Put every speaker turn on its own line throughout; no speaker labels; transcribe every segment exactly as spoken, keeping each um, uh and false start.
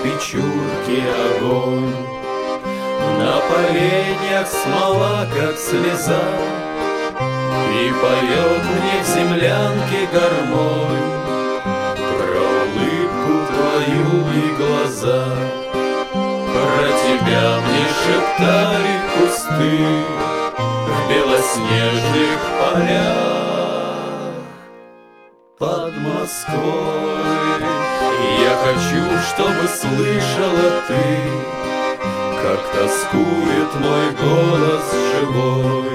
печурке огонь. На поленьях смола, как слеза, и поет мне в землянке гармонь про улыбку твою и глаза. Про тебя мне шептали кусты в белоснежных полях под Москвой. И я хочу, чтобы слышала ты, как тоскует мой голос живой.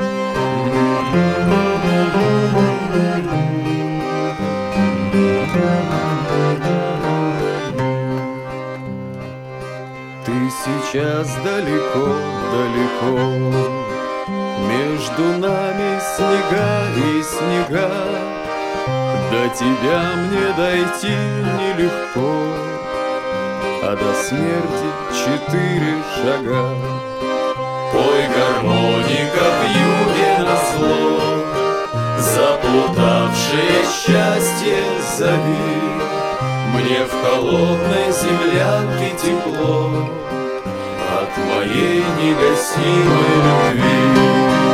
Ты сейчас далеко-далеко, между нами снега и снега. До тебя мне дойти нелегко, а до смерти четыре шага. Пой, гармоника, в юге назло, заплутавшее счастье зови. Мне в холодной землянке тепло от моей негасимой любви.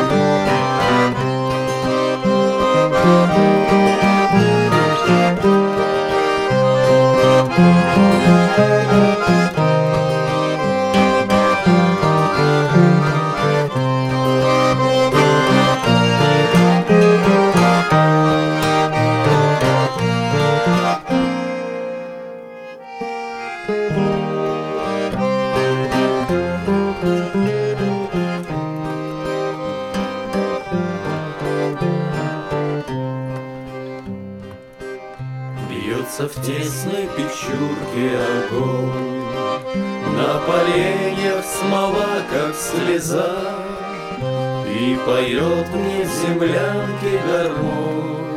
Бьется в тесной печурке огонь, на поленьях смола, как слеза, и поет мне в землянке гармонь